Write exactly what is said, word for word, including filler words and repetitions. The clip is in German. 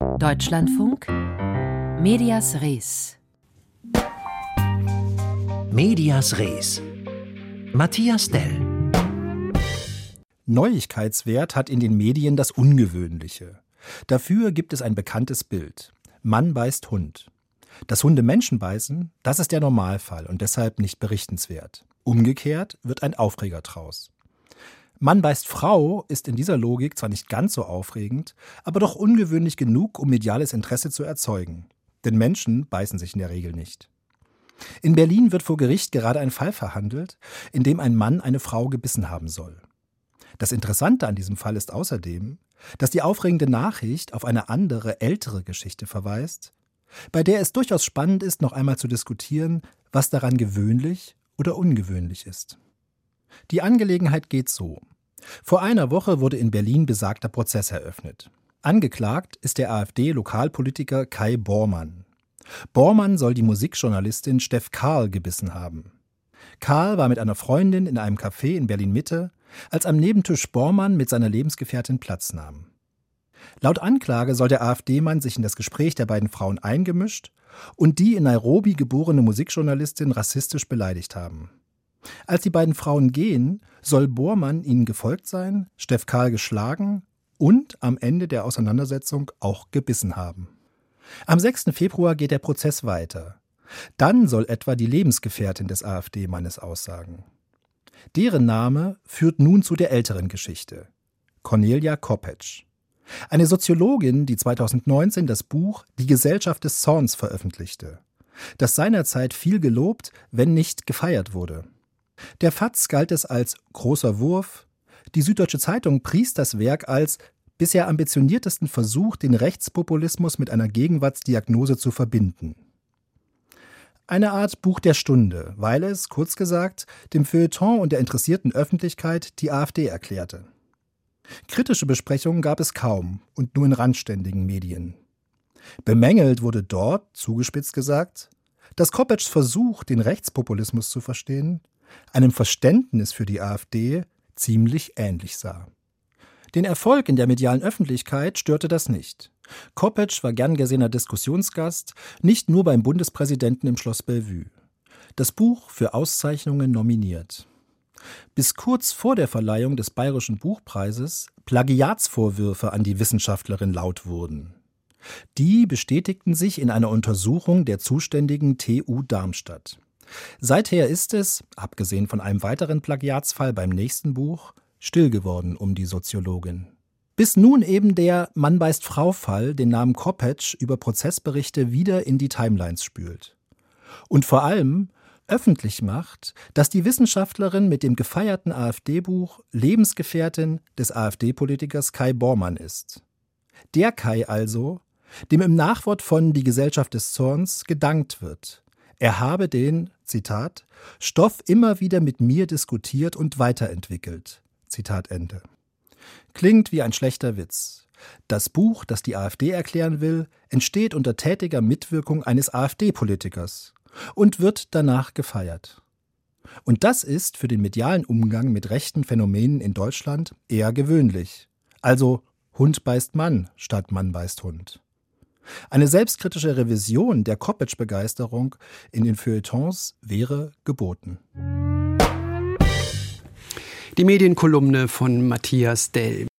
Deutschlandfunk Medias Res. Medias Res. Matthias Dell. Neuigkeitswert hat in den Medien das Ungewöhnliche. Dafür gibt es ein bekanntes Bild. Mann beißt Hund. Dass Hunde Menschen beißen, das ist der Normalfall und deshalb nicht berichtenswert. Umgekehrt wird ein Aufreger draus. Mann beißt Frau ist in dieser Logik zwar nicht ganz so aufregend, aber doch ungewöhnlich genug, um mediales Interesse zu erzeugen. Denn Menschen beißen sich in der Regel nicht. In Berlin wird vor Gericht gerade ein Fall verhandelt, in dem ein Mann eine Frau gebissen haben soll. Das Interessante an diesem Fall ist außerdem, dass die aufregende Nachricht auf eine andere, ältere Geschichte verweist, bei der es durchaus spannend ist, noch einmal zu diskutieren, was daran gewöhnlich oder ungewöhnlich ist. Die Angelegenheit geht so. Vor einer Woche wurde in Berlin besagter Prozess eröffnet. Angeklagt ist der AfD-Lokalpolitiker Kai Bormann. Bormann soll die Musikjournalistin Steff Karl gebissen haben. Karl war mit einer Freundin in einem Café in Berlin-Mitte, als am Nebentisch Bormann mit seiner Lebensgefährtin Platz nahm. Laut Anklage soll der AfD-Mann sich in das Gespräch der beiden Frauen eingemischt und die in Nairobi geborene Musikjournalistin rassistisch beleidigt haben. Als die beiden Frauen gehen, soll Bormann ihnen gefolgt sein, Steff Karl geschlagen und am Ende der Auseinandersetzung auch gebissen haben. Am sechsten Februar geht der Prozess weiter. Dann soll etwa die Lebensgefährtin des AfD-Mannes aussagen. Deren Name führt nun zu der älteren Geschichte: Cornelia Koppetsch. Eine Soziologin, die zweitausendneunzehn das Buch Die Gesellschaft des Zorns veröffentlichte, das seinerzeit viel gelobt, wenn nicht gefeiert wurde. Der F A Z galt es als großer Wurf, die Süddeutsche Zeitung pries das Werk als bisher ambitioniertesten Versuch, den Rechtspopulismus mit einer Gegenwartsdiagnose zu verbinden. Eine Art Buch der Stunde, weil es, kurz gesagt, dem Feuilleton und der interessierten Öffentlichkeit die AfD erklärte. Kritische Besprechungen gab es kaum und nur in randständigen Medien. Bemängelt wurde dort, zugespitzt gesagt, dass Koppetschs Versuch, den Rechtspopulismus zu verstehen, einem Verständnis für die AfD ziemlich ähnlich sah. Den Erfolg in der medialen Öffentlichkeit störte das nicht. Koppetsch war gern gesehener Diskussionsgast, nicht nur beim Bundespräsidenten im Schloss Bellevue. Das Buch für Auszeichnungen nominiert. Bis kurz vor der Verleihung des Bayerischen Buchpreises Plagiatsvorwürfe an die Wissenschaftlerin laut wurden. Die bestätigten sich in einer Untersuchung der zuständigen T U Darmstadt. Seither ist es, abgesehen von einem weiteren Plagiatsfall beim nächsten Buch, still geworden um die Soziologin. Bis nun eben der Mann-beißt-Frau-Fall den Namen Koppetsch über Prozessberichte wieder in die Timelines spült. Und vor allem öffentlich macht, dass die Wissenschaftlerin mit dem gefeierten AfD-Buch Lebensgefährtin des AfD-Politikers Kai Bormann ist. Der Kai also, dem im Nachwort von Die Gesellschaft des Zorns gedankt wird. Er habe den, Zitat, Stoff immer wieder mit mir diskutiert und weiterentwickelt. Zitat Ende. Klingt wie ein schlechter Witz. Das Buch, das die AfD erklären will, entsteht unter tätiger Mitwirkung eines AfD-Politikers und wird danach gefeiert. Und das ist für den medialen Umgang mit rechten Phänomenen in Deutschland eher gewöhnlich. Also Hund beißt Mann statt Mann beißt Hund. Eine selbstkritische Revision der Koppetsch-Begeisterung in den Feuilletons wäre geboten. Die Medienkolumne von Matthias Dell.